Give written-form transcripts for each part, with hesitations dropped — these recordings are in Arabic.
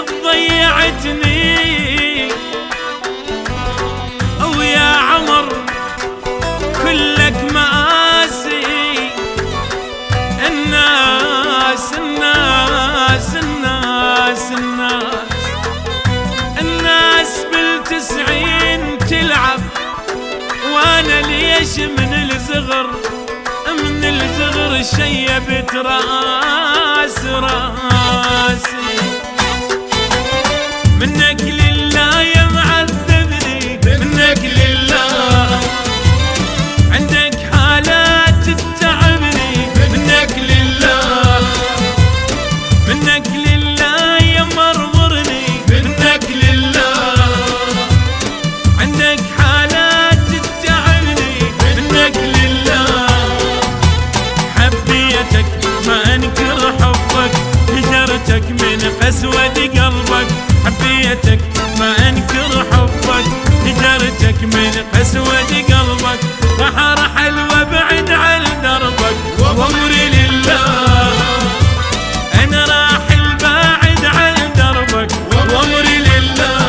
ضيعتني ويا عمر كلك مآسي. الناس الناس الناس الناس الناس بالتسعين تلعب، وانا ليش من الزغر شيبت راس راسي. منك لله يا معذبني، منك لله عندك حالات تتعبني، منك لله منك لله يا مرمرني، منك لله عندك حالات تتعبني، منك لله حبيتك ما انكر حبك، هجرتك من قسوة قلبك. حبيتك ما انكر حبك، هجرتك من قسوة قلبك. راح ارحل وابعد عن دربك وامري لله، انا راحل باعد عن دربك وامري لله.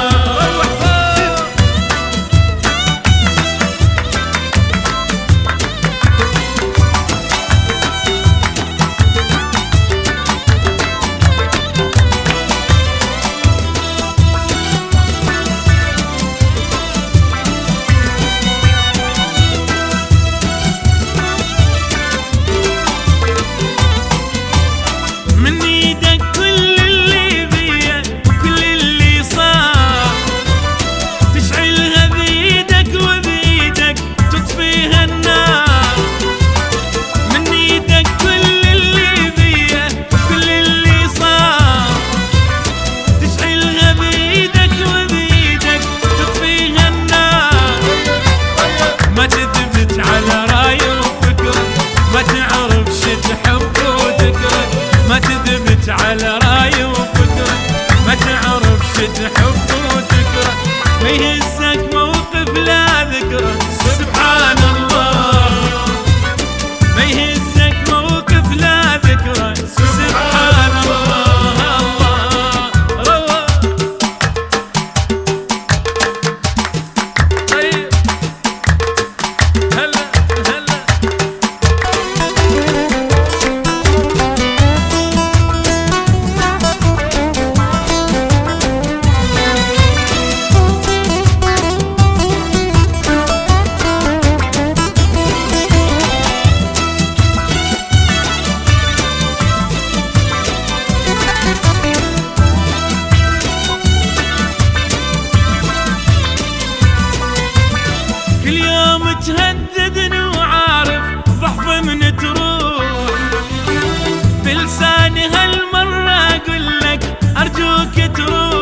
على راي وفكرة ما تعرفش تحب وتكره، ما يهزك موقف لا ذكره. سبحان الله ما يهزك موقف لا ذكره. سبحان الله الله روى. طيب هلا هلا تهددني وعارف ضحض من تروح بلساني، هالمرة اقول لك ارجوك تروح.